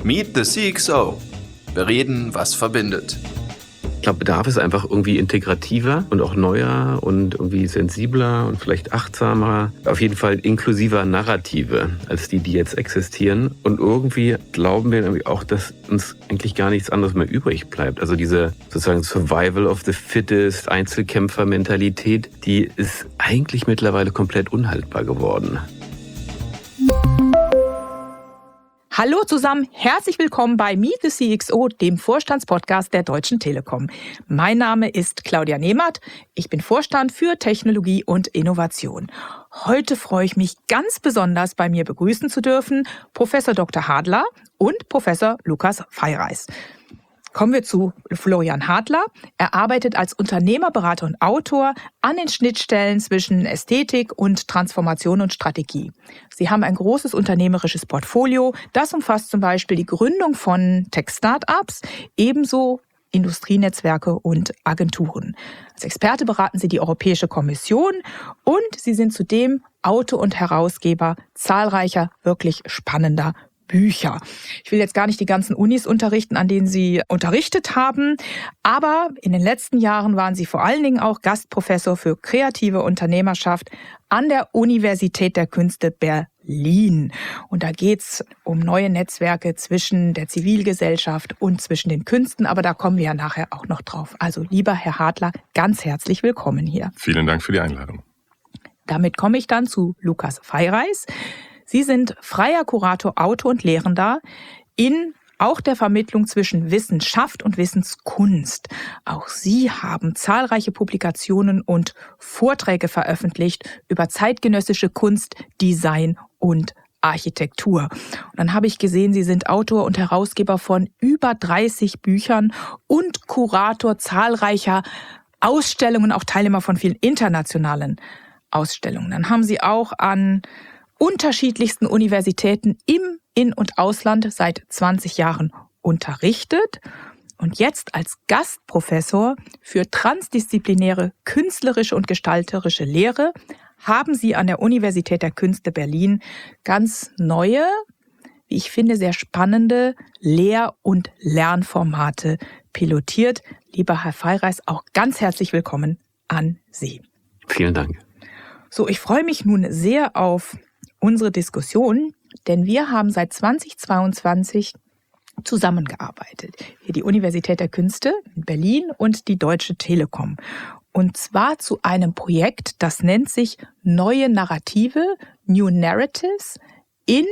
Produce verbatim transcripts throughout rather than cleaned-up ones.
Meet the C X O. Wir reden, was verbindet. Ich glaube, Bedarf ist einfach irgendwie integrativer und auch neuer und irgendwie sensibler und vielleicht achtsamer. Auf jeden Fall inklusiver Narrative als die, die jetzt existieren. Und irgendwie glauben wir irgendwie auch, dass uns eigentlich gar nichts anderes mehr übrig bleibt. Also diese sozusagen Survival of the Fittest, Einzelkämpfer-Mentalität, die ist eigentlich mittlerweile komplett unhaltbar geworden. Hallo zusammen, herzlich willkommen bei Meet the C X O, dem Vorstandspodcast der Deutschen Telekom. Mein Name ist Claudia Nehmert, ich bin Vorstand für Technologie und Innovation. Heute freue ich mich ganz besonders, bei mir begrüßen zu dürfen Professor Doktor Hadler und Professor Lukas Feireis. Kommen wir zu Florian Hadler. Er arbeitet als Unternehmerberater und Autor an den Schnittstellen zwischen Ästhetik und Transformation und Strategie. Sie haben ein großes unternehmerisches Portfolio. Das umfasst zum Beispiel die Gründung von Tech-Startups, ebenso Industrienetzwerke und Agenturen. Als Experte beraten Sie die Europäische Kommission und Sie sind zudem Autor und Herausgeber zahlreicher, wirklich spannender Bücher. Ich will jetzt gar nicht die ganzen Unis unterrichten, an denen Sie unterrichtet haben, aber in den letzten Jahren waren Sie vor allen Dingen auch Gastprofessor für kreative Unternehmerschaft an der Universität der Künste Berlin. Und da geht's um neue Netzwerke zwischen der Zivilgesellschaft und zwischen den Künsten, aber da kommen wir ja nachher auch noch drauf. Also lieber Herr Hadler, ganz herzlich willkommen hier. Vielen Dank für die Einladung. Damit komme ich dann zu Lukas Feireis. Sie sind freier Kurator, Autor und Lehrender in auch der Vermittlung zwischen Wissenschaft und Wissenskunst. Auch Sie haben zahlreiche Publikationen und Vorträge veröffentlicht über zeitgenössische Kunst, Design und Architektur. Und dann habe ich gesehen, Sie sind Autor und Herausgeber von über dreißig Büchern und Kurator zahlreicher Ausstellungen, auch Teilnehmer von vielen internationalen Ausstellungen. Dann haben Sie auch an unterschiedlichsten Universitäten im In- und Ausland seit zwanzig Jahren unterrichtet und jetzt als Gastprofessor für transdisziplinäre künstlerische und gestalterische Lehre haben Sie an der Universität der Künste Berlin ganz neue, wie ich finde, sehr spannende Lehr- und Lernformate pilotiert. Lieber Herr Feireis, auch ganz herzlich willkommen an Sie. Vielen Dank. So, ich freue mich nun sehr auf unsere Diskussion, denn wir haben seit zweitausendzweiundzwanzig zusammengearbeitet. Hier die Universität der Künste in Berlin und die Deutsche Telekom. Und zwar zu einem Projekt, das nennt sich Neue Narrative, New Narratives in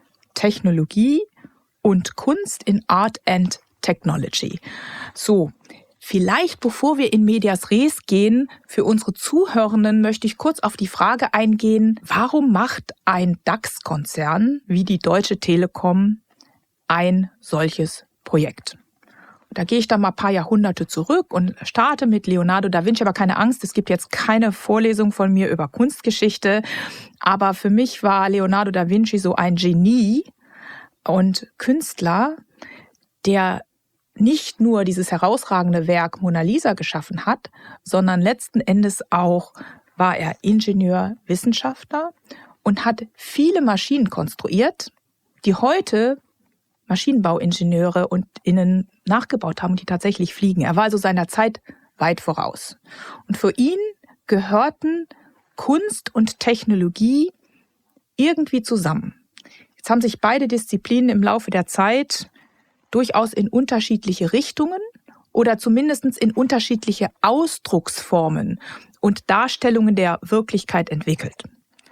Technologie und Kunst in Art and Technology. So, vielleicht bevor wir in Medias Res gehen, für unsere Zuhörenden möchte ich kurz auf die Frage eingehen, warum macht ein DAX-Konzern wie die Deutsche Telekom ein solches Projekt? Da gehe ich dann mal ein paar Jahrhunderte zurück und starte mit Leonardo da Vinci, aber keine Angst, es gibt jetzt keine Vorlesung von mir über Kunstgeschichte, aber für mich war Leonardo da Vinci so ein Genie und Künstler, der nicht nur dieses herausragende Werk Mona Lisa geschaffen hat, sondern letzten Endes auch war er Ingenieur, Wissenschaftler und hat viele Maschinen konstruiert, die heute Maschinenbauingenieure und Innen nachgebaut haben und die tatsächlich fliegen. Er war also seiner Zeit weit voraus. Und für ihn gehörten Kunst und Technologie irgendwie zusammen. Jetzt haben sich beide Disziplinen im Laufe der Zeit durchaus in unterschiedliche Richtungen oder zumindest in unterschiedliche Ausdrucksformen und Darstellungen der Wirklichkeit entwickelt.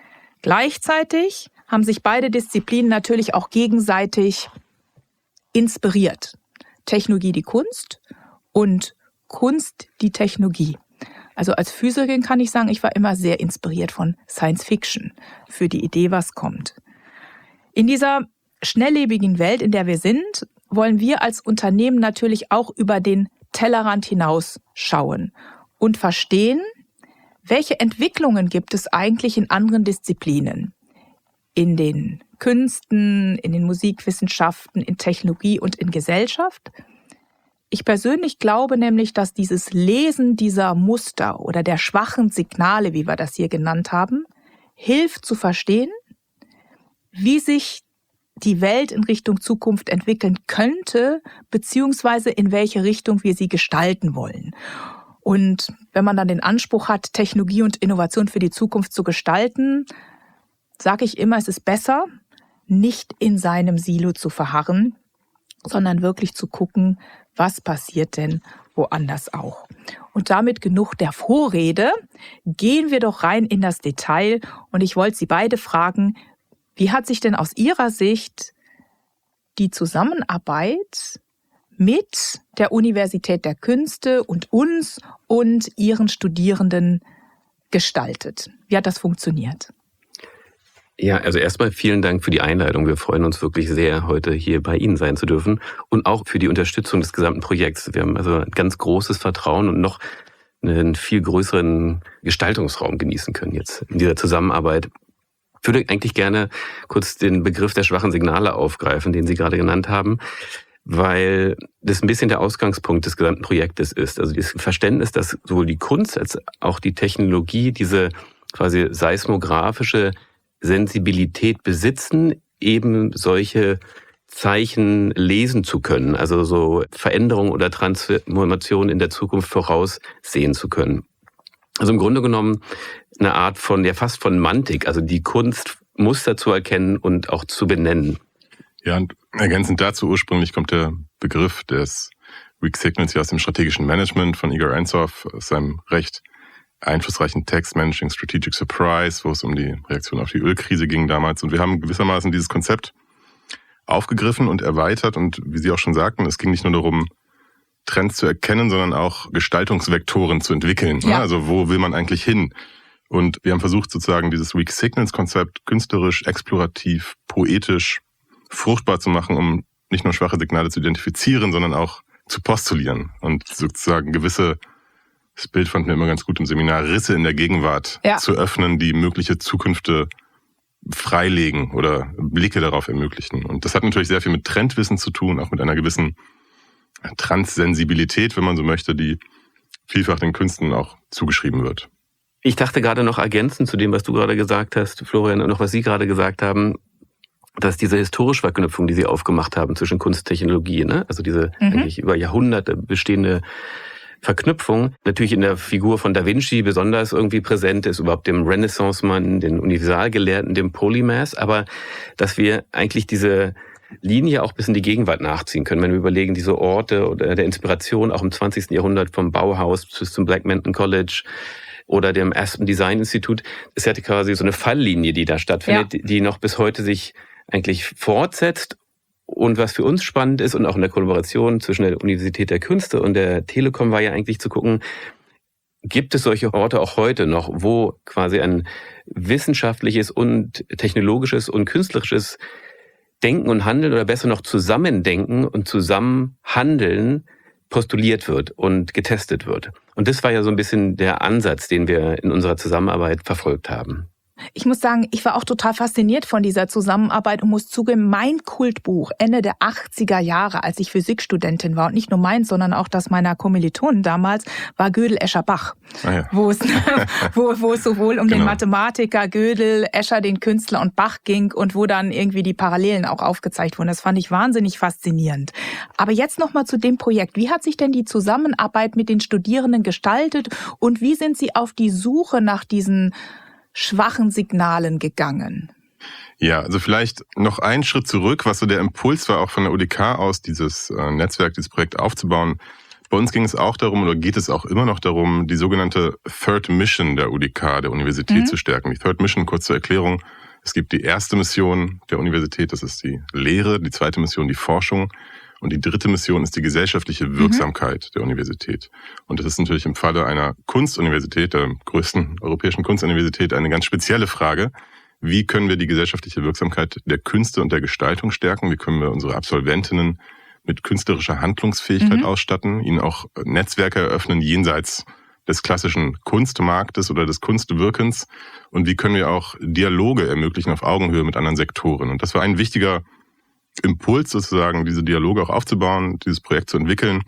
Gleichzeitig haben sich beide Disziplinen natürlich auch gegenseitig inspiriert. Technologie die Kunst und Kunst die Technologie. Also als Physikerin kann ich sagen, ich war immer sehr inspiriert von Science Fiction für die Idee, was kommt. In dieser schnelllebigen Welt, in der wir sind, wollen wir als Unternehmen natürlich auch über den Tellerrand hinaus schauen und verstehen, welche Entwicklungen gibt es eigentlich in anderen Disziplinen, in den Künsten, in den Musikwissenschaften, in Technologie und in Gesellschaft. Ich persönlich glaube nämlich, dass dieses Lesen dieser Muster oder der schwachen Signale, wie wir das hier genannt haben, hilft zu verstehen, wie sich die Welt in Richtung Zukunft entwickeln könnte, beziehungsweise in welche Richtung wir sie gestalten wollen. Und wenn man dann den Anspruch hat, Technologie und Innovation für die Zukunft zu gestalten, sage ich immer, es ist besser, nicht in seinem Silo zu verharren, sondern wirklich zu gucken, was passiert denn woanders auch. Und damit genug der Vorrede, gehen wir doch rein in das Detail. Und ich wollte Sie beide fragen, wie hat sich denn aus Ihrer Sicht die Zusammenarbeit mit der Universität der Künste und uns und Ihren Studierenden gestaltet? Wie hat das funktioniert? Ja, also erstmal vielen Dank für die Einladung. Wir freuen uns wirklich sehr, heute hier bei Ihnen sein zu dürfen und auch für die Unterstützung des gesamten Projekts. Wir haben also ein ganz großes Vertrauen und noch einen viel größeren Gestaltungsraum genießen können jetzt in dieser Zusammenarbeit. Ich würde eigentlich gerne kurz den Begriff der schwachen Signale aufgreifen, den Sie gerade genannt haben, weil das ein bisschen der Ausgangspunkt des gesamten Projektes ist. Also das Verständnis, dass sowohl die Kunst als auch die Technologie diese quasi seismografische Sensibilität besitzen, eben solche Zeichen lesen zu können, also so Veränderungen oder Transformationen in der Zukunft voraussehen zu können. Also im Grunde genommen eine Art von, ja fast von Mantik, also die Kunst Muster zu erkennen und auch zu benennen. Ja, und ergänzend dazu ursprünglich kommt der Begriff des Weak Signals ja aus dem strategischen Management von Igor Ansoff, aus seinem recht einflussreichen Text Managing Strategic Surprise, wo es um die Reaktion auf die Ölkrise ging damals. Und wir haben gewissermaßen dieses Konzept aufgegriffen und erweitert. Und wie Sie auch schon sagten, es ging nicht nur darum, Trends zu erkennen, sondern auch Gestaltungsvektoren zu entwickeln. Ja. Also wo will man eigentlich hin? Und wir haben versucht, sozusagen dieses Weak Signals-Konzept künstlerisch, explorativ, poetisch, fruchtbar zu machen, um nicht nur schwache Signale zu identifizieren, sondern auch zu postulieren und sozusagen gewisse, das Bild fand mir immer ganz gut im Seminar, Risse in der Gegenwart ja. zu öffnen, die mögliche Zukünfte freilegen oder Blicke darauf ermöglichen. Und das hat natürlich sehr viel mit Trendwissen zu tun, auch mit einer gewissen Transsensibilität, wenn man so möchte, die vielfach den Künsten auch zugeschrieben wird. Ich dachte gerade noch ergänzend zu dem, was du gerade gesagt hast, Florian, und noch was Sie gerade gesagt haben, dass diese historische Verknüpfung, die Sie aufgemacht haben zwischen Kunst und Technologie, ne? Also diese mhm. eigentlich über Jahrhunderte bestehende Verknüpfung, natürlich in der Figur von Da Vinci besonders irgendwie präsent ist, überhaupt dem Renaissance-Mann, den Universalgelehrten, dem Polymath, aber dass wir eigentlich diese Linie auch bis in die Gegenwart nachziehen können, wenn wir überlegen, diese Orte oder der Inspiration auch im zwanzigsten Jahrhundert vom Bauhaus bis zum Black Mountain College oder dem Aspen Design Institute, ist ja quasi so eine Falllinie, die da stattfindet, ja. die noch bis heute sich eigentlich fortsetzt. Und was für uns spannend ist und auch in der Kollaboration zwischen der Universität der Künste und der Telekom war ja eigentlich zu gucken, gibt es solche Orte auch heute noch, wo quasi ein wissenschaftliches und technologisches und künstlerisches Denken und Handeln oder besser noch Zusammendenken und Zusammenhandeln postuliert wird und getestet wird. Und das war ja so ein bisschen der Ansatz, den wir in unserer Zusammenarbeit verfolgt haben. Ich muss sagen, ich war auch total fasziniert von dieser Zusammenarbeit und muss zugeben, mein Kultbuch Ende der achtziger Jahre, als ich Physikstudentin war, und nicht nur meins, sondern auch das meiner Kommilitonen damals, war Gödel, Escher, Bach, ah ja. wo, es, wo, wo es sowohl um genau. den Mathematiker Gödel, Escher, den Künstler und Bach ging und wo dann irgendwie die Parallelen auch aufgezeigt wurden. Das fand ich wahnsinnig faszinierend. Aber jetzt nochmal zu dem Projekt. Wie hat sich denn die Zusammenarbeit mit den Studierenden gestaltet und wie sind Sie auf die Suche nach diesen schwachen Signalen gegangen? Ja, also vielleicht noch einen Schritt zurück, was so der Impuls war, auch von der U D K aus, dieses äh, Netzwerk, dieses Projekt aufzubauen. Bei uns ging es auch darum, oder geht es auch immer noch darum, die sogenannte Third Mission der U D K, der Universität, mhm. zu stärken. Die Third Mission, kurz zur Erklärung, es gibt die erste Mission der Universität, das ist die Lehre, die zweite Mission die Forschung und die dritte Mission ist die gesellschaftliche Wirksamkeit mhm. der Universität. Und das ist natürlich im Falle einer Kunstuniversität, der größten europäischen Kunstuniversität, eine ganz spezielle Frage. Wie können wir die gesellschaftliche Wirksamkeit der Künste und der Gestaltung stärken? Wie können wir unsere Absolventinnen mit künstlerischer Handlungsfähigkeit mhm. ausstatten, ihnen auch Netzwerke eröffnen jenseits des klassischen Kunstmarktes oder des Kunstwirkens? Und wie können wir auch Dialoge ermöglichen auf Augenhöhe mit anderen Sektoren? Und das war ein wichtiger Impuls sozusagen, diese Dialoge auch aufzubauen, dieses Projekt zu entwickeln.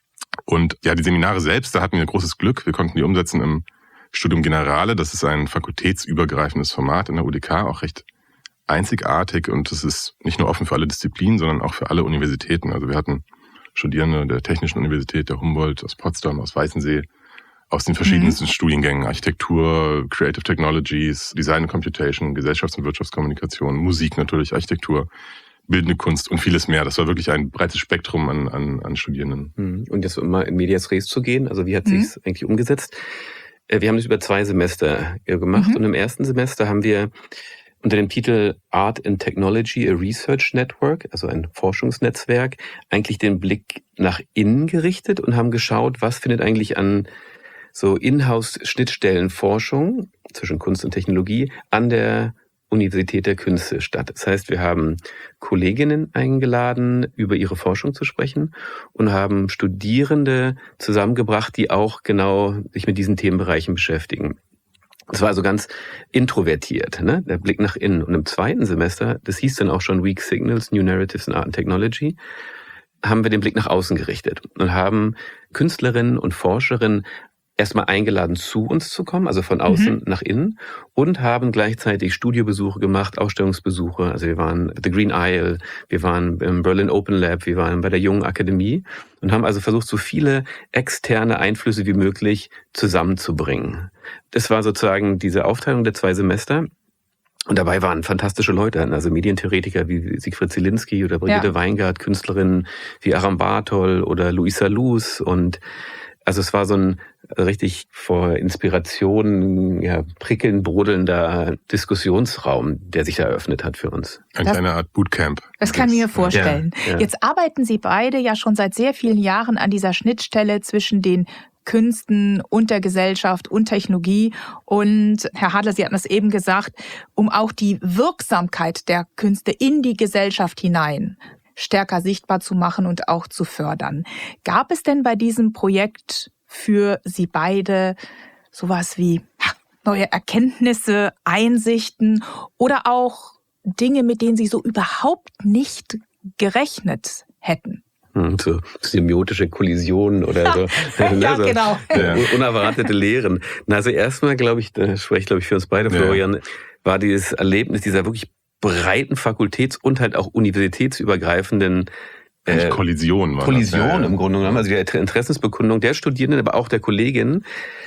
Und ja, die Seminare selbst, da hatten wir großes Glück. Wir konnten die umsetzen im Studium Generale. Das ist ein fakultätsübergreifendes Format in der U D K, auch recht einzigartig und es ist nicht nur offen für alle Disziplinen, sondern auch für alle Universitäten. Also wir hatten Studierende der Technischen Universität, der Humboldt, aus Potsdam, aus Weißensee, aus den verschiedensten mhm. Studiengängen, Architektur, Creative Technologies, Design and Computation, Gesellschafts- und Wirtschaftskommunikation, Musik natürlich, Architektur, bildende Kunst und vieles mehr. Das war wirklich ein breites Spektrum an, an, an Studierenden. Und jetzt um mal in Medias Res zu gehen, also wie hat mhm. sich's eigentlich umgesetzt? Wir haben das über zwei Semester gemacht mhm. und im ersten Semester haben wir unter dem Titel Art and Technology, a Research Network, also ein Forschungsnetzwerk, eigentlich den Blick nach innen gerichtet und haben geschaut, was findet eigentlich an so Inhouse-Schnittstellenforschung zwischen Kunst und Technologie an der Universität der Künste statt. Das heißt, wir haben Kolleginnen eingeladen, über ihre Forschung zu sprechen und haben Studierende zusammengebracht, die auch genau sich mit diesen Themenbereichen beschäftigen. Das war also ganz introvertiert, ne? Der Blick nach innen. Und im zweiten Semester, das hieß dann auch schon Weak Signals, New Narratives in Art and Technology, haben wir den Blick nach außen gerichtet und haben Künstlerinnen und Forscherinnen erstmal eingeladen, zu uns zu kommen, also von außen mhm. nach innen, und haben gleichzeitig Studiobesuche gemacht, Ausstellungsbesuche. Also wir waren at the Green Isle, wir waren im Berlin Open Lab, wir waren bei der Jungen Akademie und haben also versucht, so viele externe Einflüsse wie möglich zusammenzubringen. Das war sozusagen diese Aufteilung der zwei Semester. Und dabei waren fantastische Leute, also Medientheoretiker wie Siegfried Zielinski oder Brigitte ja. Weingart, Künstlerinnen wie Aram Bartol oder Luisa Luz. Und also es war so ein richtig vor Inspiration ja, prickelnd brodelnder Diskussionsraum, der sich eröffnet hat für uns. Eine kleine Art Bootcamp. Das kann ich mir vorstellen. Ja, ja. Jetzt arbeiten Sie beide ja schon seit sehr vielen Jahren an dieser Schnittstelle zwischen den Künsten und der Gesellschaft und Technologie. Und Herr Hadler, Sie hatten es eben gesagt, um auch die Wirksamkeit der Künste in die Gesellschaft hinein stärker sichtbar zu machen und auch zu fördern. Gab es denn bei diesem Projekt für Sie beide sowas wie neue Erkenntnisse, Einsichten oder auch Dinge, mit denen Sie so überhaupt nicht gerechnet hätten? So semiotische Kollisionen oder so. Ja, so genau. Unerwartete Lehren. Also erstmal, glaube ich, da spreche ich, glaube ich, für uns beide, Florian, ja. war dieses Erlebnis dieser wirklich breiten Fakultäts- und halt auch universitätsübergreifenden äh, Kollision, Kollision ja, ja. im Grunde genommen, also die Interessensbekundung der Studierenden, aber auch der Kolleginnen,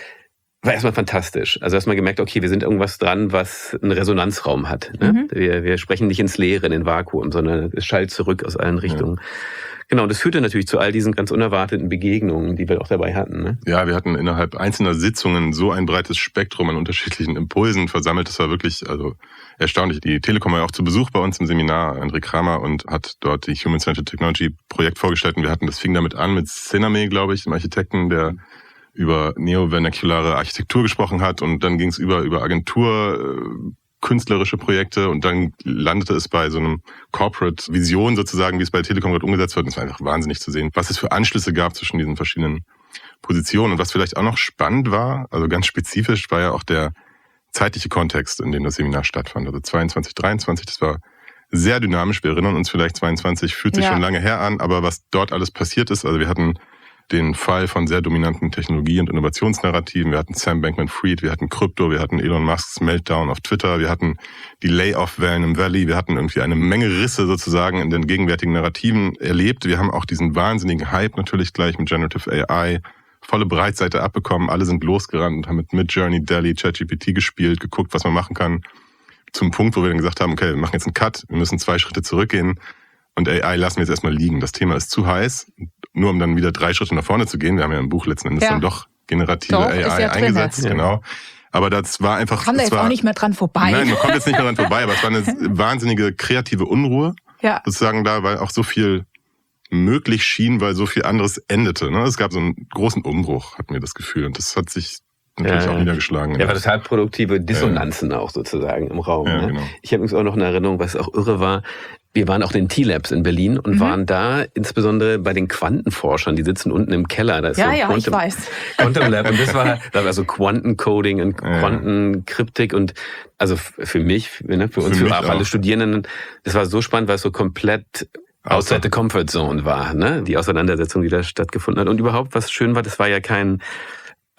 war erstmal fantastisch. Also erstmal gemerkt, okay, wir sind irgendwas dran, was einen Resonanzraum hat. Ne? Mhm. Wir, wir sprechen nicht ins Leere, in den Vakuum, sondern es schallt zurück aus allen Richtungen. Ja. Genau, das führte natürlich zu all diesen ganz unerwarteten Begegnungen, die wir auch dabei hatten. Ne? Ja, wir hatten innerhalb einzelner Sitzungen so ein breites Spektrum an unterschiedlichen Impulsen versammelt. Das war wirklich also erstaunlich. Die Telekom war ja auch zu Besuch bei uns im Seminar, André Kramer, und hat dort die Human-Centered Technology Projekt vorgestellt. Und wir hatten, das fing damit an mit Ciname, glaube ich, dem Architekten, der über neovernaculare Architektur gesprochen hat. Und dann ging es über, über Agentur, künstlerische Projekte, und dann landete es bei so einem Corporate Vision sozusagen, wie es bei der Telekom gerade umgesetzt wird. Und es war einfach wahnsinnig zu sehen, was es für Anschlüsse gab zwischen diesen verschiedenen Positionen. Und was vielleicht auch noch spannend war, also ganz spezifisch, war ja auch der zeitliche Kontext, in dem das Seminar stattfand. Also zweiundzwanzig, dreiundzwanzig, das war sehr dynamisch. Wir erinnern uns vielleicht, zweiundzwanzig fühlt sich ja. schon lange her an, aber was dort alles passiert ist, also wir hatten den Fall von sehr dominanten Technologie- und Innovationsnarrativen. Wir hatten Sam Bankman-Fried, wir hatten Krypto, wir hatten Elon Musks Meltdown auf Twitter, wir hatten die Layoff-Wellen im Valley, wir hatten irgendwie eine Menge Risse sozusagen in den gegenwärtigen Narrativen erlebt. Wir haben auch diesen wahnsinnigen Hype natürlich gleich mit Generative A I, volle Breitseite abbekommen. Alle sind losgerannt und haben mit Midjourney, DALL-E, ChatGPT gespielt, geguckt, was man machen kann. Zum Punkt, wo wir dann gesagt haben, okay, wir machen jetzt einen Cut, wir müssen zwei Schritte zurückgehen und A I lassen wir jetzt erstmal liegen. Das Thema ist zu heiß, nur um dann wieder drei Schritte nach vorne zu gehen. Wir haben ja im Buch letzten Endes ja. dann doch generative doch, A I ja eingesetzt. Drin, genau. Aber das war einfach... Kommt da jetzt war, auch nicht mehr dran vorbei. Nein, man kommt jetzt nicht mehr dran vorbei, aber es war eine wahnsinnige kreative Unruhe ja. sozusagen da, weil auch so viel möglich schien, weil so viel anderes endete. Ne? Es gab so einen großen Umbruch, hatten wir das Gefühl. Und das hat sich natürlich ja, auch niedergeschlagen. Ja, war total produktive Dissonanzen ja. auch sozusagen im Raum. Ja, ne? Genau. Ich habe übrigens auch noch eine Erinnerung, was auch irre war. Wir waren auch in den T-Labs in Berlin und mhm. waren da insbesondere bei den Quantenforschern, die sitzen unten im Keller. Da ist ja, so ja, Quantum, ich weiß. Quantum Lab, und das war, da war so Quantencoding und Quantenkryptik und also für mich, ne, für uns, für, für auch alle Studierenden, das war so spannend, weil es so komplett outside the comfort zone war, ne, die Auseinandersetzung, die da stattgefunden hat. Und überhaupt, was schön war, das war ja kein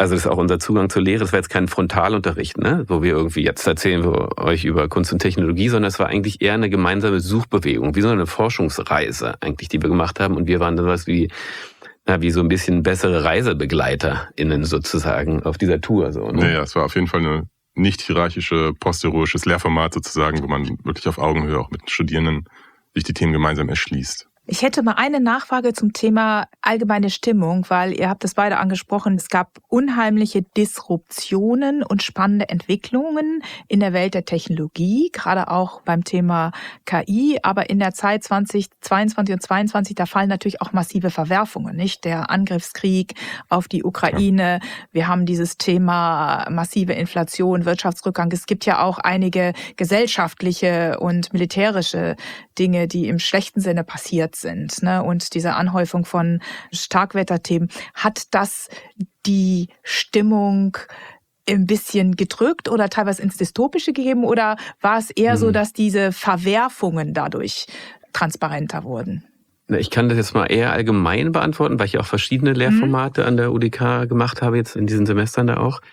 Also das ist auch unser Zugang zur Lehre. Das war jetzt kein Frontalunterricht, ne? Wo wir irgendwie, jetzt erzählen wir euch über Kunst und Technologie, sondern es war eigentlich eher eine gemeinsame Suchbewegung, wie so eine Forschungsreise eigentlich, die wir gemacht haben. Und wir waren dann was wie, na, wie so ein bisschen bessere ReisebegleiterInnen sozusagen auf dieser Tour. So, ne? Naja, es war auf jeden Fall eine nicht hierarchische, postheroisches Lehrformat sozusagen, wo man wirklich auf Augenhöhe auch mit den Studierenden sich die Themen gemeinsam erschließt. Ich hätte mal eine Nachfrage zum Thema allgemeine Stimmung, weil ihr habt es beide angesprochen. Es gab unheimliche Disruptionen und spannende Entwicklungen in der Welt der Technologie, gerade auch beim Thema K I. Aber in der Zeit zweitausendzweiundzwanzig und zweitausendzweiundzwanzig, da fallen natürlich auch massive Verwerfungen, nicht? Der Angriffskrieg auf die Ukraine. Wir haben dieses Thema massive Inflation, Wirtschaftsrückgang. Es gibt ja auch einige gesellschaftliche und militärische Dinge, die im schlechten Sinne passiert sind, ne? Und diese Anhäufung von Starkwetterthemen, hat das die Stimmung ein bisschen gedrückt oder teilweise ins Dystopische gegeben, oder war es eher hm. so, dass diese Verwerfungen dadurch transparenter wurden? Ich kann das jetzt mal eher allgemein beantworten, weil ich auch verschiedene Lehrformate mhm. an der U D K gemacht habe, jetzt in diesen Semestern da auch.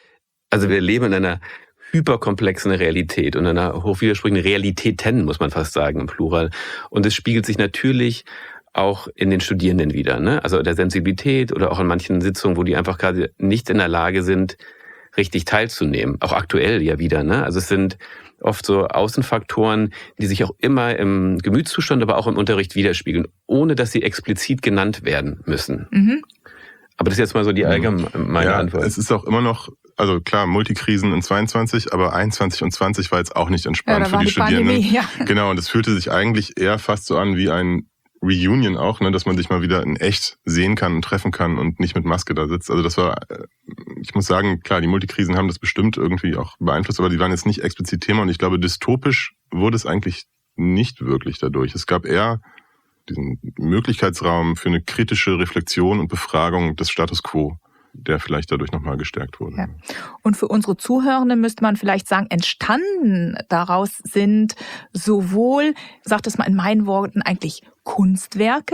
Also wir leben in einer hyperkomplexen Realität und einer hochwidersprüchlichen Realitäten, muss man fast sagen, im Plural. Und es spiegelt sich natürlich auch in den Studierenden wieder, ne? Also der Sensibilität oder auch in manchen Sitzungen, wo die einfach gerade nicht in der Lage sind, richtig teilzunehmen. Auch aktuell ja wieder, ne? Also es sind oft so Außenfaktoren, die sich auch immer im Gemütszustand, aber auch im Unterricht widerspiegeln, ohne dass sie explizit genannt werden müssen. Mhm. Aber das ist jetzt mal so die allgemeine ja, Antwort. Es ist auch immer noch, also klar, Multikrisen in zweiundzwanzig, aber einundzwanzig und zwanzig war jetzt auch nicht entspannt ja, für die, die Studierenden. Pandemie, ja. Genau, und es fühlte sich eigentlich eher fast so an wie ein Reunion auch, ne, dass man sich mal wieder in echt sehen kann und treffen kann und nicht mit Maske da sitzt. Also das war, ich muss sagen, klar, die Multikrisen haben das bestimmt irgendwie auch beeinflusst, aber die waren jetzt nicht explizit Thema und ich glaube, dystopisch wurde es eigentlich nicht wirklich dadurch. Es gab eher diesen Möglichkeitsraum für eine kritische Reflexion und Befragung des Status quo, der vielleicht dadurch nochmal gestärkt wurde. Ja. Und für unsere Zuhörenden müsste man vielleicht sagen, entstanden daraus sind sowohl, sagt es mal in meinen Worten, eigentlich Kunstwerke,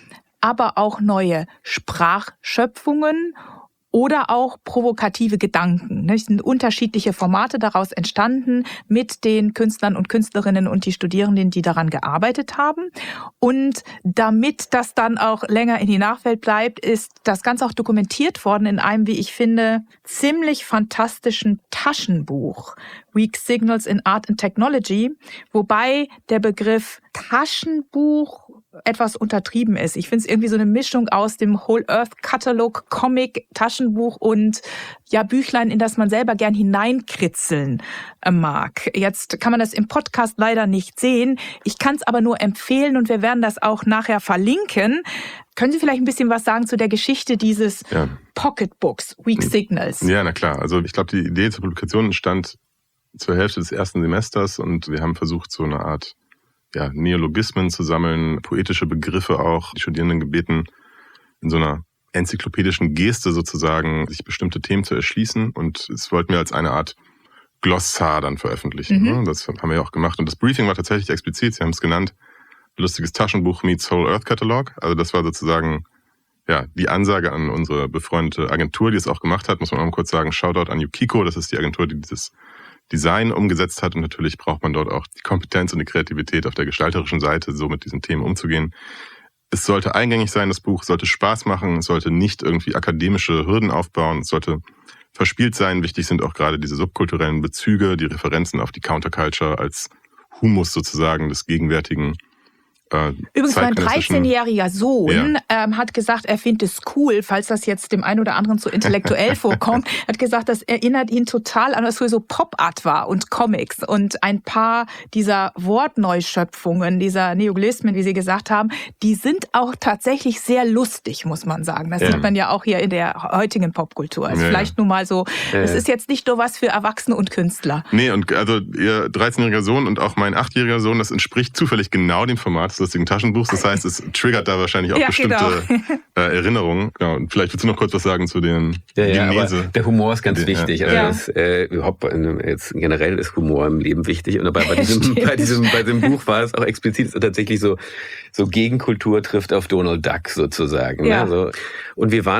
aber auch neue Sprachschöpfungen oder auch provokative Gedanken. Es sind unterschiedliche Formate daraus entstanden mit den Künstlern und Künstlerinnen und die Studierenden, die daran gearbeitet haben. Und damit das dann auch länger in die Nachwelt bleibt, ist das Ganze auch dokumentiert worden in einem, wie ich finde, ziemlich fantastischen Taschenbuch. Weak Signals in Art and Technology, wobei der Begriff Taschenbuch etwas untertrieben ist. Ich finde es irgendwie so eine Mischung aus dem Whole Earth Catalog, Comic, Taschenbuch und ja Büchlein, in das man selber gern hineinkritzeln mag. Jetzt kann man das im Podcast leider nicht sehen. Ich kann es aber nur empfehlen und wir werden das auch nachher verlinken. Können Sie vielleicht ein bisschen was sagen zu der Geschichte dieses ja. Pocketbooks, Weak Signals? Ja, na klar. Also ich glaube, die Idee zur Publikation entstand zur Hälfte des ersten Semesters und wir haben versucht, so eine Art ja, Neologismen zu sammeln, poetische Begriffe auch, die Studierenden gebeten, in so einer enzyklopädischen Geste sozusagen sich bestimmte Themen zu erschließen und das wollten wir als eine Art Glossar dann veröffentlichen. Mhm. Das haben wir ja auch gemacht und das Briefing war tatsächlich explizit, Sie haben es genannt, lustiges Taschenbuch meets Whole Earth Catalog, also das war sozusagen ja die Ansage an unsere befreundete Agentur, die es auch gemacht hat, muss man auch mal kurz sagen, Shoutout an Yukiko, das ist die Agentur, die dieses Design umgesetzt hat und natürlich braucht man dort auch die Kompetenz und die Kreativität auf der gestalterischen Seite, so mit diesen Themen umzugehen. Es sollte eingängig sein, das Buch sollte Spaß machen, es sollte nicht irgendwie akademische Hürden aufbauen, es sollte verspielt sein. Wichtig sind auch gerade diese subkulturellen Bezüge, die Referenzen auf die Counterculture als Humus sozusagen des gegenwärtigen Äh, Übrigens, mein dreizehnjähriger Sohn ja. ähm, hat gesagt, er findet es cool, falls das jetzt dem einen oder anderen zu intellektuell vorkommt, hat gesagt, das erinnert ihn total an, was früher so Pop-Art war und Comics. Und ein paar dieser Wortneuschöpfungen, dieser Neologismen, wie Sie gesagt haben, die sind auch tatsächlich sehr lustig, muss man sagen. Das ja. sieht man ja auch hier in der heutigen Popkultur. Also ja, vielleicht ja. nur mal so, es ja. ist jetzt nicht nur was für Erwachsene und Künstler. Nee, und also Ihr dreizehnjähriger Sohn und auch mein achtjähriger Sohn, das entspricht zufällig genau dem Format des lustigen Taschenbuchs. Das heißt, es triggert da wahrscheinlich auch ja, bestimmte genau. äh, Erinnerungen. Genau. Und vielleicht willst du noch kurz was sagen zu den ja, ja, Genese. Aber der Humor ist ganz die, wichtig. Ja. Also ja. das, äh, überhaupt jetzt generell ist Humor im Leben wichtig. Und bei, bei, diesem, bei, diesem, bei diesem Buch war es auch explizit so tatsächlich so, so Gegenkultur trifft auf Donald Duck sozusagen. Ja. Ne? So. Und wir waren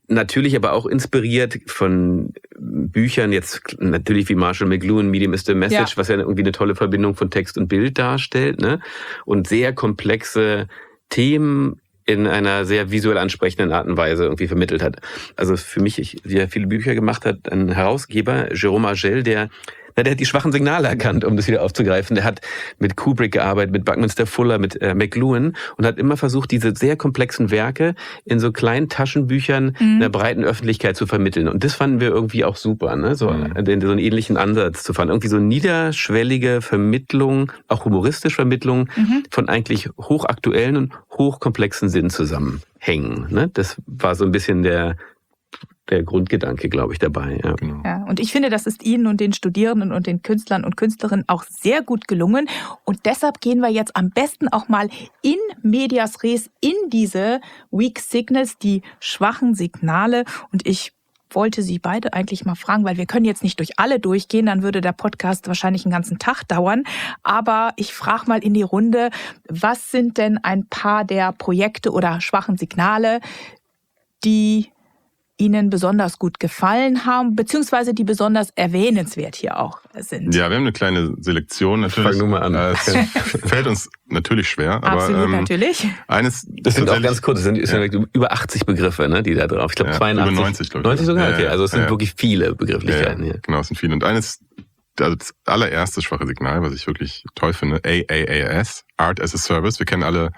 Natürlich aber auch inspiriert von Büchern, jetzt natürlich wie Marshall McLuhan, Medium is the Message, ja. was ja irgendwie eine tolle Verbindung von Text und Bild darstellt, ne? Und sehr komplexe Themen in einer sehr visuell ansprechenden Art und Weise irgendwie vermittelt hat. Also für mich, ich, der viele Bücher gemacht hat, ein Herausgeber, Jérôme Agel, der Na, der hat die schwachen Signale erkannt, um das wieder aufzugreifen. Der hat mit Kubrick gearbeitet, mit Buckminster Fuller, mit äh, McLuhan und hat immer versucht, diese sehr komplexen Werke in so kleinen Taschenbüchern mhm. einer breiten Öffentlichkeit zu vermitteln. Und das fanden wir irgendwie auch super, ne? So, mhm. den, so einen ähnlichen Ansatz zu fahren. Irgendwie so niederschwellige Vermittlung, auch humoristische Vermittlung mhm. von eigentlich hochaktuellen und hochkomplexen Sinnzusammenhängen. Ne? Das war so ein bisschen der der Grundgedanke, glaube ich, dabei. Ja. Genau. Ja, und ich finde, das ist Ihnen und den Studierenden und den Künstlern und Künstlerinnen auch sehr gut gelungen. Und deshalb gehen wir jetzt am besten auch mal in medias res in diese Weak Signals, die schwachen Signale. Und ich wollte Sie beide eigentlich mal fragen, weil wir können jetzt nicht durch alle durchgehen, dann würde der Podcast wahrscheinlich einen ganzen Tag dauern. Aber ich frage mal in die Runde, was sind denn ein paar der Projekte oder schwachen Signale, die Ihnen besonders gut gefallen haben, beziehungsweise die besonders erwähnenswert hier auch sind? Ja, wir haben eine kleine Selektion natürlich. Fang nur mal an. Es fällt uns natürlich schwer. Absolut, aber, ähm, natürlich. Eines das sind auch ganz kurz, es sind, es sind ja. über achtzig Begriffe, ne, die da drauf. Ich glaube ja, zweiundachtzig. Über neunzig, glaube ich. neunzig sogar? Ja, okay, also es sind ja, wirklich viele Begrifflichkeiten ja, hier. Genau, es sind viele. Und eines, also das allererste schwache Signal, was ich wirklich toll finde, A A A S, Art as a Service. Wir kennen alle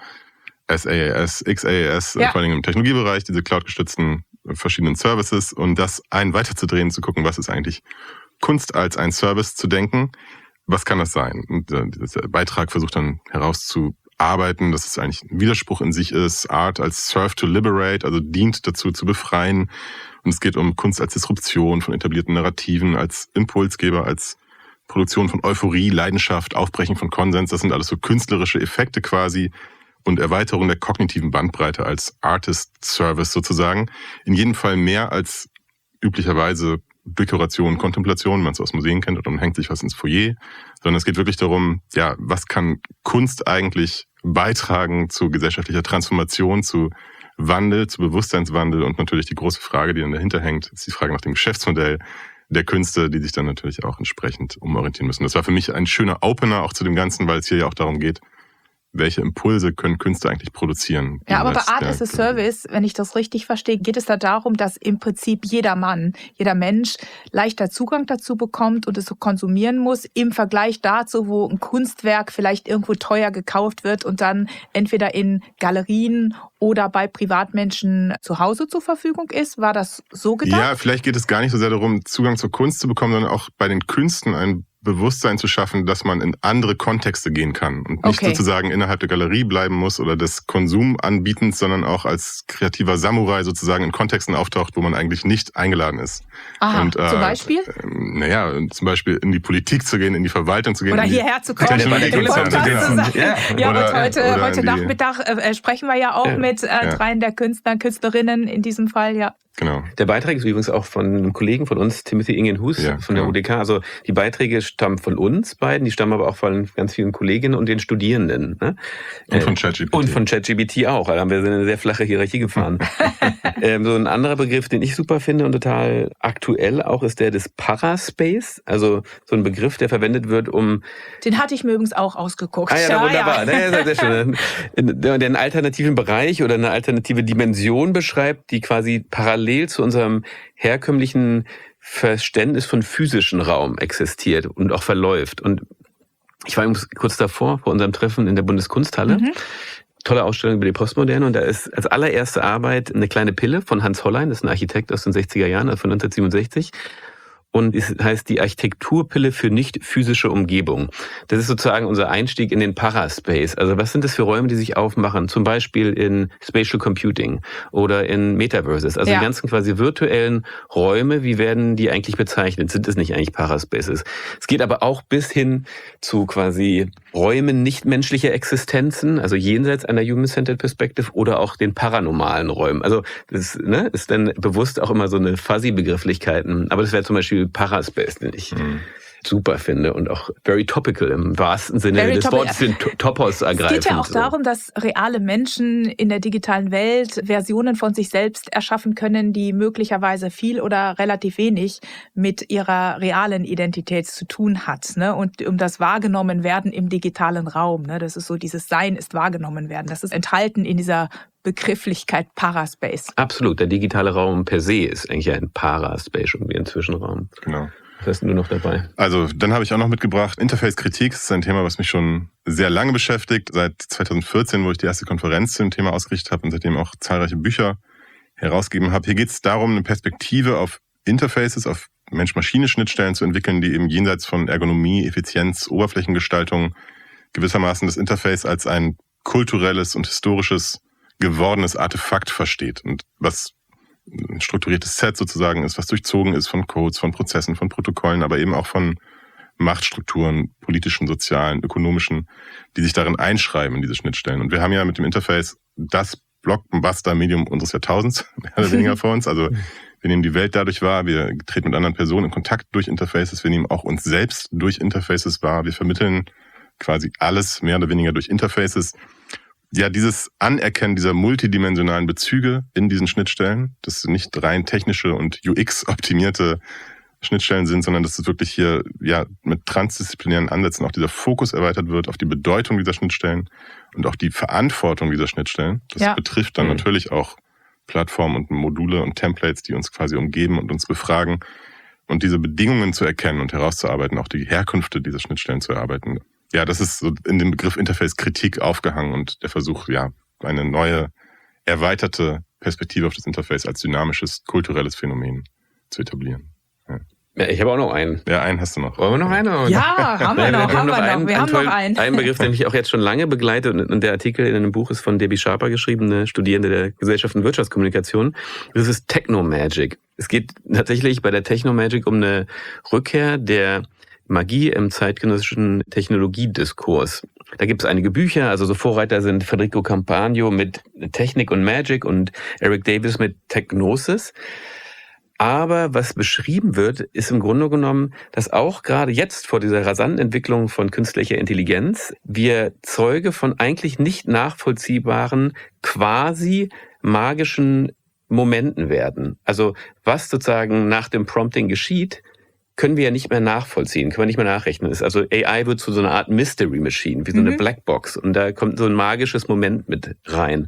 S A A S, X A A S, ja. vor allem im Technologiebereich, diese cloud-gestützten verschiedenen Services und das einen weiterzudrehen, zu gucken, was ist eigentlich Kunst als ein Service zu denken. Was kann das sein? Und äh, dieser Beitrag versucht dann herauszuarbeiten, dass es eigentlich ein Widerspruch in sich ist. Art als Serve to Liberate, also dient dazu zu befreien. Und es geht um Kunst als Disruption von etablierten Narrativen, als Impulsgeber, als Produktion von Euphorie, Leidenschaft, Aufbrechen von Konsens. Das sind alles so künstlerische Effekte quasi. Und Erweiterung der kognitiven Bandbreite als Artist-Service sozusagen. In jedem Fall mehr als üblicherweise Dekoration, Kontemplation, wenn man es aus Museen kennt, oder man hängt sich was ins Foyer. Sondern es geht wirklich darum, ja, was kann Kunst eigentlich beitragen zu gesellschaftlicher Transformation, zu Wandel, zu Bewusstseinswandel und natürlich die große Frage, die dann dahinter hängt, ist die Frage nach dem Geschäftsmodell der Künste, die sich dann natürlich auch entsprechend umorientieren müssen. Das war für mich ein schöner Opener auch zu dem Ganzen, weil es hier ja auch darum geht, welche Impulse können Künste eigentlich produzieren? Ja, aber bei Art as a Service, wenn ich das richtig verstehe, geht es da darum, dass im Prinzip jeder Mann, jeder Mensch leichter Zugang dazu bekommt und es so konsumieren muss, im Vergleich dazu, wo ein Kunstwerk vielleicht irgendwo teuer gekauft wird und dann entweder in Galerien oder bei Privatmenschen zu Hause zur Verfügung ist. War das so gedacht? Ja, vielleicht geht es gar nicht so sehr darum, Zugang zur Kunst zu bekommen, sondern auch bei den Künsten ein Bewusstsein zu schaffen, dass man in andere Kontexte gehen kann und nicht okay. sozusagen innerhalb der Galerie bleiben muss oder des Konsumanbietens, sondern auch als kreativer Samurai sozusagen in Kontexten auftaucht, wo man eigentlich nicht eingeladen ist. Aha, und, äh, zum Beispiel? Äh, naja, zum Beispiel in die Politik zu gehen, in die Verwaltung zu gehen. Oder hierher zu kommen. Ja, ja, ja oder, und heute, heute die, Nachmittag äh, sprechen wir ja auch ja, mit äh, ja. dreien der Künstler, Künstlerinnen in diesem Fall, ja. Genau. Der Beitrag ist übrigens auch von einem Kollegen von uns, Timothy Ingenhus ja, von der genau. U D K. Also die Beiträge stammen von uns beiden, die stammen aber auch von ganz vielen Kolleginnen und den Studierenden. Ne? Und von ChatGPT. Und von ChatGPT auch. Da haben wir eine sehr flache Hierarchie gefahren. ähm, so ein anderer Begriff, den ich super finde und total aktuell auch, ist der des Paraspace. Also so ein Begriff, der verwendet wird, um... Den hatte ich mir übrigens auch ausgeguckt. Ah ja, ja wunderbar. Ja. Ja, sehr schön. Der einen alternativen Bereich oder eine alternative Dimension beschreibt, die quasi parallel zu unserem herkömmlichen Verständnis von physischem Raum existiert und auch verläuft. Und ich war kurz davor, vor unserem Treffen in der Bundeskunsthalle. Mhm. Tolle Ausstellung über die Postmoderne. Und da ist als allererste Arbeit eine kleine Pille von Hans Hollein, das ist ein Architekt aus den sechziger Jahren, also von neunzehnhundertsiebenundsechzig. Und es heißt die Architekturpille für nicht physische Umgebung. Das ist sozusagen unser Einstieg in den Paraspace. Also was sind das für Räume, die sich aufmachen? Zum Beispiel in Spatial Computing oder in Metaverses. Also ja. die ganzen quasi virtuellen Räume, wie werden die eigentlich bezeichnet? Sind es nicht eigentlich Paraspaces? Es geht aber auch bis hin zu quasi Räumen nichtmenschlicher Existenzen, also jenseits einer Human-Centered Perspective oder auch den paranormalen Räumen. Also das ne, ist dann bewusst auch immer so eine Fuzzy-Begrifflichkeiten. Aber das wäre zum Beispiel Paraspace, den ich, mhm. super finde und auch very topical im wahrsten Sinne Very des topical. Wortes, den Topos ergreifen. Es geht ja auch so. darum, dass reale Menschen in der digitalen Welt Versionen von sich selbst erschaffen können, die möglicherweise viel oder relativ wenig mit ihrer realen Identität zu tun hat. Ne? Und um das wahrgenommen werden im digitalen Raum. Ne? Das ist so, dieses Sein ist wahrgenommen werden. Das ist enthalten in dieser Begrifflichkeit Paraspace. Absolut. Der digitale Raum per se ist eigentlich ein Paraspace, irgendwie ein Zwischenraum. Genau. Was hast du noch dabei? Also, dann habe ich auch noch mitgebracht, Interface-Kritik. Das ist ein Thema, was mich schon sehr lange beschäftigt. Seit zweitausendvierzehn, wo ich die erste Konferenz zu dem Thema ausgerichtet habe und seitdem auch zahlreiche Bücher herausgegeben habe. Hier geht es darum, eine Perspektive auf Interfaces, auf Mensch-Maschine-Schnittstellen zu entwickeln, die eben jenseits von Ergonomie, Effizienz, Oberflächengestaltung gewissermaßen das Interface als ein kulturelles und historisches gewordenes Artefakt versteht. Und was ein strukturiertes Set sozusagen ist, was durchzogen ist von Codes, von Prozessen, von Protokollen, aber eben auch von Machtstrukturen, politischen, sozialen, ökonomischen, die sich darin einschreiben in diese Schnittstellen. Und wir haben ja mit dem Interface das Blockbuster-Medium unseres Jahrtausends, mehr oder weniger vor uns. Also wir nehmen die Welt dadurch wahr, wir treten mit anderen Personen in Kontakt durch Interfaces, wir nehmen auch uns selbst durch Interfaces wahr, wir vermitteln quasi alles mehr oder weniger durch Interfaces. Ja, dieses Anerkennen dieser multidimensionalen Bezüge in diesen Schnittstellen, das nicht rein technische und U X-optimierte Schnittstellen sind, sondern dass es wirklich hier ja mit transdisziplinären Ansätzen auch dieser Fokus erweitert wird auf die Bedeutung dieser Schnittstellen und auch die Verantwortung dieser Schnittstellen. Das ja. betrifft dann mhm. natürlich auch Plattformen und Module und Templates, die uns quasi umgeben und uns befragen. Und diese Bedingungen zu erkennen und herauszuarbeiten, auch die Herkünfte dieser Schnittstellen zu erarbeiten. Ja, das ist so in dem Begriff Interface-Kritik aufgehangen und der Versuch, ja, eine neue, erweiterte Perspektive auf das Interface als dynamisches, kulturelles Phänomen zu etablieren. Ja. Ja, ich habe auch noch einen. Ja, einen hast du noch. Wollen wir noch einen? Ja, haben wir noch, haben wir noch. Einen, wir haben tollen, noch einen. Einen Begriff, der mich auch jetzt schon lange begleitet und der Artikel in einem Buch ist von Debbie Sharper geschrieben, eine Studierende der Gesellschaft und Wirtschaftskommunikation. Das ist Technomagic. Es geht tatsächlich bei der Technomagic um eine Rückkehr der Magie im zeitgenössischen Technologiediskurs. Da gibt es einige Bücher, also so Vorreiter sind Federico Campagno mit Technik und Magic und Eric Davis mit Techgnosis. Aber was beschrieben wird, ist im Grunde genommen, dass auch gerade jetzt vor dieser rasanten Entwicklung von künstlicher Intelligenz wir Zeuge von eigentlich nicht nachvollziehbaren, quasi magischen Momenten werden. Also was sozusagen nach dem Prompting geschieht, können wir ja nicht mehr nachvollziehen, können wir nicht mehr nachrechnen. Also A I wird zu so einer Art Mystery Machine, wie so eine mhm. Blackbox. Und da kommt so ein magisches Moment mit rein.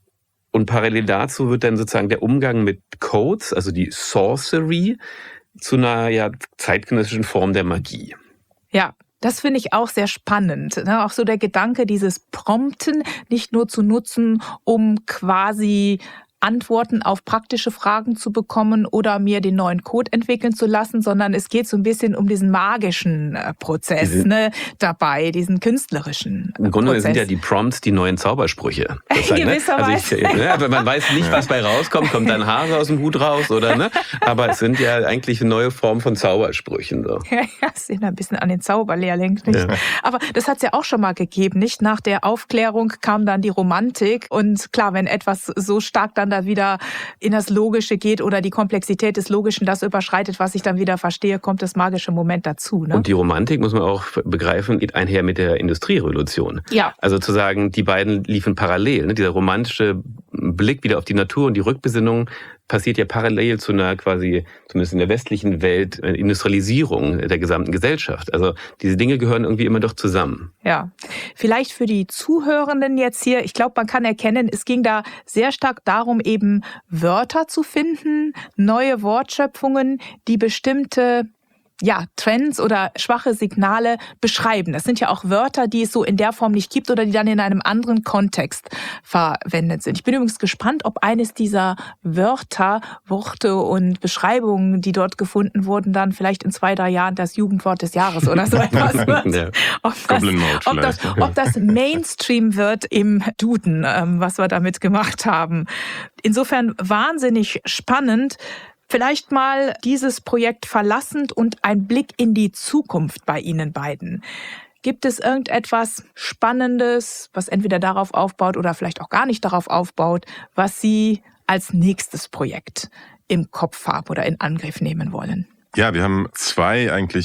Und parallel dazu wird dann sozusagen der Umgang mit Codes, also die Sorcery, zu einer ja, zeitgenössischen Form der Magie. Ja, das finde ich auch sehr spannend. Ne? Auch so der Gedanke, dieses Prompten nicht nur zu nutzen, um quasi Antworten auf praktische Fragen zu bekommen oder mir den neuen Code entwickeln zu lassen, sondern es geht so ein bisschen um diesen magischen Prozess diese, ne, dabei, diesen künstlerischen Im Grunde Prozess. Sind ja die Prompts die neuen Zaubersprüche. In gewisser ne? Weise. Also ich, ne, also man weiß nicht, was bei rauskommt, kommt ein Hase aus dem Hut raus oder ne? Aber es sind ja eigentlich eine neue Form von Zaubersprüchen. So. Ja, ja, es sind ein bisschen an den Zauberlehrling. Nicht? Ja. Aber das hat es ja auch schon mal gegeben. Nicht nach der Aufklärung kam dann die Romantik und klar, wenn etwas so stark dann da wieder in das Logische geht oder die Komplexität des Logischen das überschreitet, was ich dann wieder verstehe, kommt das magische Moment dazu. Ne? Und die Romantik, muss man auch begreifen, geht einher mit der Industrierevolution. Ja. Also zu sagen, die beiden liefen parallel. Ne? Dieser romantische Blick wieder auf die Natur und die Rückbesinnung passiert ja parallel zu einer quasi, zumindest in der westlichen Welt, Industrialisierung der gesamten Gesellschaft. Also diese Dinge gehören irgendwie immer doch zusammen. Ja, vielleicht für die Zuhörenden jetzt hier, ich glaube, man kann erkennen, es ging da sehr stark darum, eben Wörter zu finden, neue Wortschöpfungen, die bestimmte ja, Trends oder schwache Signale beschreiben. Das sind ja auch Wörter, die es so in der Form nicht gibt oder die dann in einem anderen Kontext verwendet sind. Ich bin übrigens gespannt, ob eines dieser Wörter, Worte und Beschreibungen, die dort gefunden wurden, dann vielleicht in zwei, drei Jahren das Jugendwort des Jahres oder so etwas wird. Ja. Ob, das, ob, das, ob das Mainstream wird im Duden, was wir damit gemacht haben. Insofern wahnsinnig spannend. Vielleicht mal dieses Projekt verlassend und ein Blick in die Zukunft bei Ihnen beiden. Gibt es irgendetwas Spannendes, was entweder darauf aufbaut oder vielleicht auch gar nicht darauf aufbaut, was Sie als nächstes Projekt im Kopf haben oder in Angriff nehmen wollen? Ja, wir haben zwei eigentlich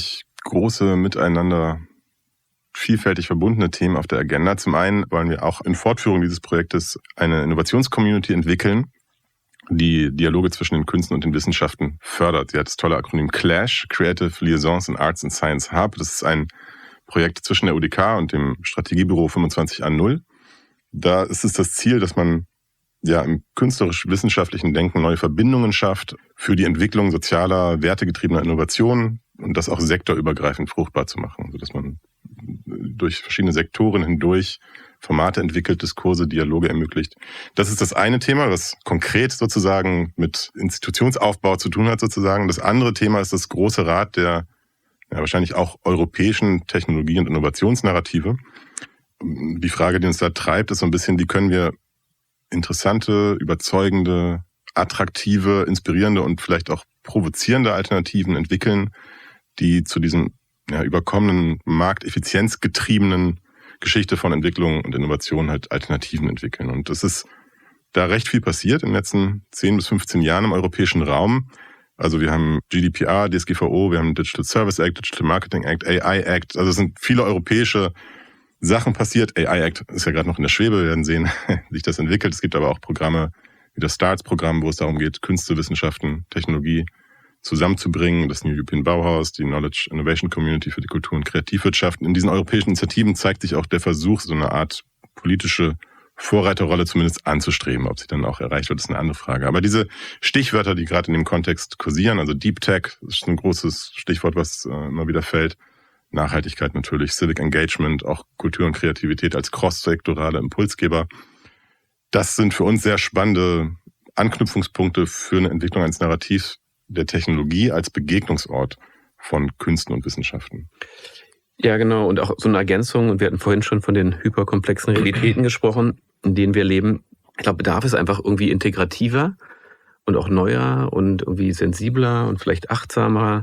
große, miteinander vielfältig verbundene Themen auf der Agenda. Zum einen wollen wir auch in Fortführung dieses Projektes eine Innovationscommunity entwickeln, die Dialoge zwischen den Künsten und den Wissenschaften fördert. Sie hat das tolle Akronym CLASH, Creative Liaisons in Arts and Science Hub. Das ist ein Projekt zwischen der U D K und dem Strategiebüro fünfundzwanzig A null. Da ist es das Ziel, dass man ja im künstlerisch-wissenschaftlichen Denken neue Verbindungen schafft für die Entwicklung sozialer, wertegetriebener Innovationen und das auch sektorübergreifend fruchtbar zu machen, sodass man durch verschiedene Sektoren hindurch Formate entwickelt, Diskurse, Dialoge ermöglicht. Das ist das eine Thema, was konkret sozusagen mit Institutionsaufbau zu tun hat sozusagen. Das andere Thema ist das große Rad der ja, wahrscheinlich auch europäischen Technologie- und Innovationsnarrative. Die Frage, die uns da treibt, ist so ein bisschen, wie können wir interessante, überzeugende, attraktive, inspirierende und vielleicht auch provozierende Alternativen entwickeln, die zu diesem ja, überkommenen, markteffizienzgetriebenen Geschichte von Entwicklung und Innovation halt Alternativen entwickeln. Und es ist da recht viel passiert in den letzten zehn bis fünfzehn Jahren im europäischen Raum. Also wir haben G D P R, D S G V O, wir haben Digital Service Act, Digital Marketing Act, A I Act. Also es sind viele europäische Sachen passiert. A I Act ist ja gerade noch in der Schwebe, wir werden sehen, wie sich das entwickelt. Es gibt aber auch Programme wie das STARTS-Programm, wo es darum geht, Künste, Wissenschaften, Technologie zusammenzubringen. Das New European Bauhaus, die Knowledge Innovation Community für die Kultur- und Kreativwirtschaft. In diesen europäischen Initiativen zeigt sich auch der Versuch, so eine Art politische Vorreiterrolle zumindest anzustreben. Ob sie dann auch erreicht wird, ist eine andere Frage. Aber diese Stichwörter, die gerade in dem Kontext kursieren, also Deep Tech, ist ein großes Stichwort, was äh, immer wieder fällt. Nachhaltigkeit natürlich, Civic Engagement, auch Kultur und Kreativität als cross-sektorale Impulsgeber. Das sind für uns sehr spannende Anknüpfungspunkte für eine Entwicklung eines Narrativs der Technologie als Begegnungsort von Künsten und Wissenschaften. Ja, genau. Und auch so eine Ergänzung. Und wir hatten vorhin schon von den hyperkomplexen Realitäten gesprochen, in denen wir leben. Ich glaube, Bedarf ist einfach irgendwie integrativer und auch neuer und irgendwie sensibler und vielleicht achtsamer.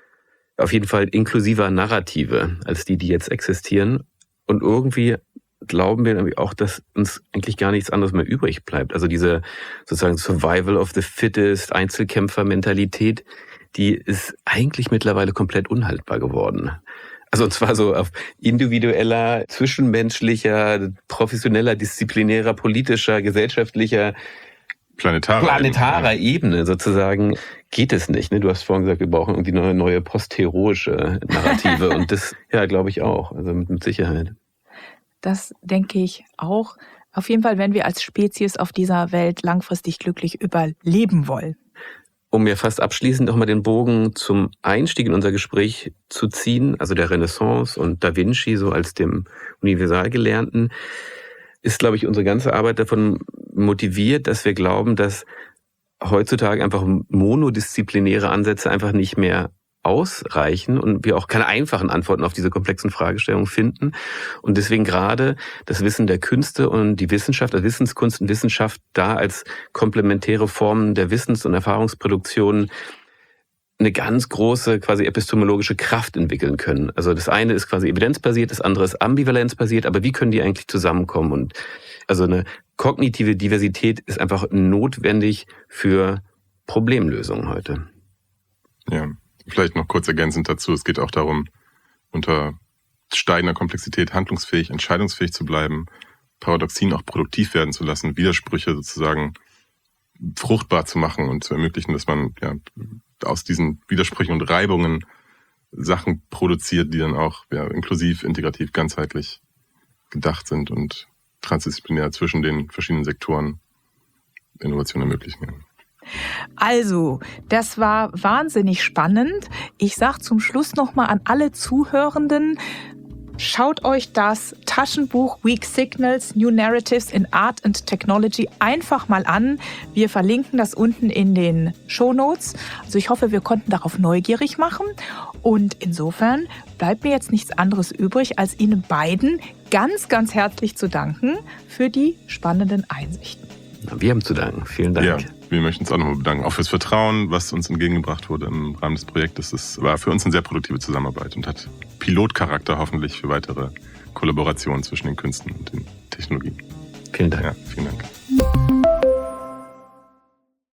Auf jeden Fall inklusiver Narrative als die, die jetzt existieren. Und irgendwie glauben wir nämlich auch, dass uns eigentlich gar nichts anderes mehr übrig bleibt. Also diese sozusagen Survival of the Fittest, Einzelkämpfer-Mentalität, die ist eigentlich mittlerweile komplett unhaltbar geworden. Also und zwar so auf individueller, zwischenmenschlicher, professioneller, disziplinärer, politischer, gesellschaftlicher, planetarer, planetarer Ebene. Ebene sozusagen geht es nicht. Ne? Du hast vorhin gesagt, wir brauchen irgendwie eine neue postheroische Narrative und das, ja, glaube ich auch, also mit, mit Sicherheit. Das denke ich auch. Auf jeden Fall, wenn wir als Spezies auf dieser Welt langfristig glücklich überleben wollen. Um mir fast abschließend noch mal den Bogen zum Einstieg in unser Gespräch zu ziehen, also der Renaissance und Da Vinci so als dem Universalgelernten, ist, glaube ich, unsere ganze Arbeit davon motiviert, dass wir glauben, dass heutzutage einfach monodisziplinäre Ansätze einfach nicht mehr ausreichen und wir auch keine einfachen Antworten auf diese komplexen Fragestellungen finden. Und deswegen gerade das Wissen der Künste und die Wissenschaft, also Wissenskunst und Wissenschaft, da als komplementäre Formen der Wissens- und Erfahrungsproduktion eine ganz große quasi epistemologische Kraft entwickeln können. Also das eine ist quasi evidenzbasiert, das andere ist ambivalenzbasiert, aber wie können die eigentlich zusammenkommen? Und also eine kognitive Diversität ist einfach notwendig für Problemlösungen heute. Ja. Vielleicht noch kurz ergänzend dazu, es geht auch darum, unter steigender Komplexität handlungsfähig, entscheidungsfähig zu bleiben, Paradoxien auch produktiv werden zu lassen, Widersprüche sozusagen fruchtbar zu machen und zu ermöglichen, dass man ja aus diesen Widersprüchen und Reibungen Sachen produziert, die dann auch ja, inklusiv, integrativ, ganzheitlich gedacht sind und transdisziplinär zwischen den verschiedenen Sektoren Innovation ermöglichen. Also, das war wahnsinnig spannend. Ich sage zum Schluss nochmal an alle Zuhörenden, schaut euch das Taschenbuch Weak Signals, New Narratives in Art and Technology einfach mal an. Wir verlinken das unten in den Shownotes. Also ich hoffe, wir konnten darauf neugierig machen. Und insofern bleibt mir jetzt nichts anderes übrig, als Ihnen beiden ganz, ganz herzlich zu danken für die spannenden Einsichten. Wir haben zu danken. Vielen Dank. Ja. Wir möchten uns auch nochmal bedanken, auch fürs Vertrauen, was uns entgegengebracht wurde im Rahmen des Projektes. Es war für uns eine sehr produktive Zusammenarbeit und hat Pilotcharakter hoffentlich für weitere Kollaborationen zwischen den Künsten und den Technologien. Vielen Dank. Ja, vielen Dank.